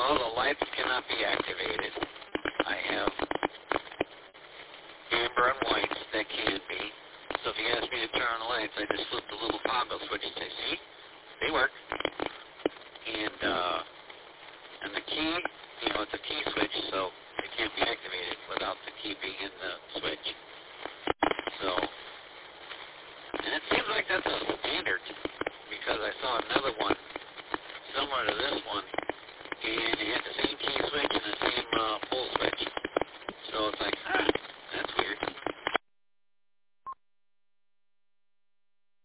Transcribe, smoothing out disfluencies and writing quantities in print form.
No, the lights cannot be activated. I have amber and whites that can be. So if you ask me to turn on the lights, I just flip the little toggle switch and say, see, they work. And the key, you know, it's a key switch, so it can't be activated without the key being in the switch.